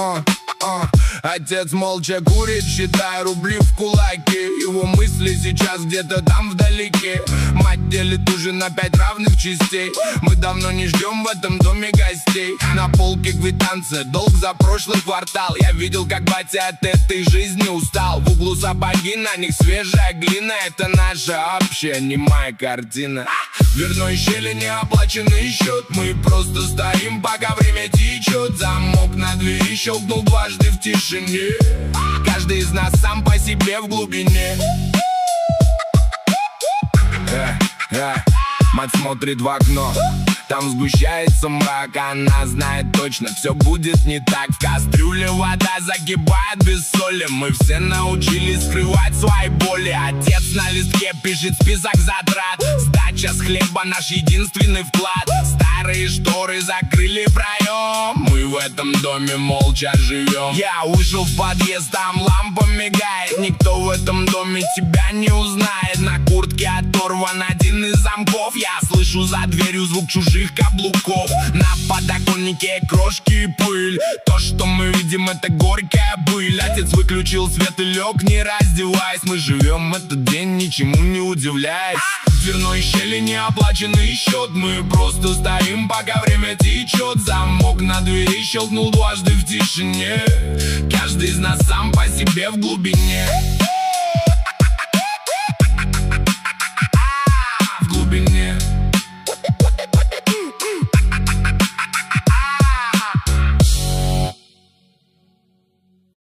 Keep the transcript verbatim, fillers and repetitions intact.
а, а. Отец молча курит, считая рубли в кулаке. Его мысли сейчас где-то там вдалеке. Мать делит ужин на пять равных частей. Мы давно не ждем в этом доме гостей. На полке квитанция, долг за прошлый квартал. Я видел, как батя от этой жизни устал. В углу сапоги, на них свежая глина. Это наша общая немая картина. Дверной щели неоплаченный счет. Мы просто стоим, пока время течет. Замок на двери щелкнул дважды в тишине. Каждый из нас сам по себе в глубине. э, э, Мать смотрит в окно. Там сгущается мрак, она знает точно, все будет не так. В кастрюле вода закипает без соли. Мы все научились скрывать свои боли. Отец на листке пишет список затрат. Сдача с хлеба наш единственный вклад. Старые шторы закрыли проем. Мы в этом доме молча живем. Я вышел в подъезд, там лампа мигает. Никто в этом доме тебя не узнает. На куртке оторван один из замков. Я слышу за дверью звук чужих каблуков. На подоконнике крошки и пыль. То, что мы видим, это горькая быль. Отец выключил свет и лег, не раздеваясь. Мы живем этот день, ничему не удивляясь. В дверной щели неоплаченный счет. Мы просто стоим, пока время течет. Замок на двери щелкнул дважды в тишине. Каждый из нас сам по себе в глубине.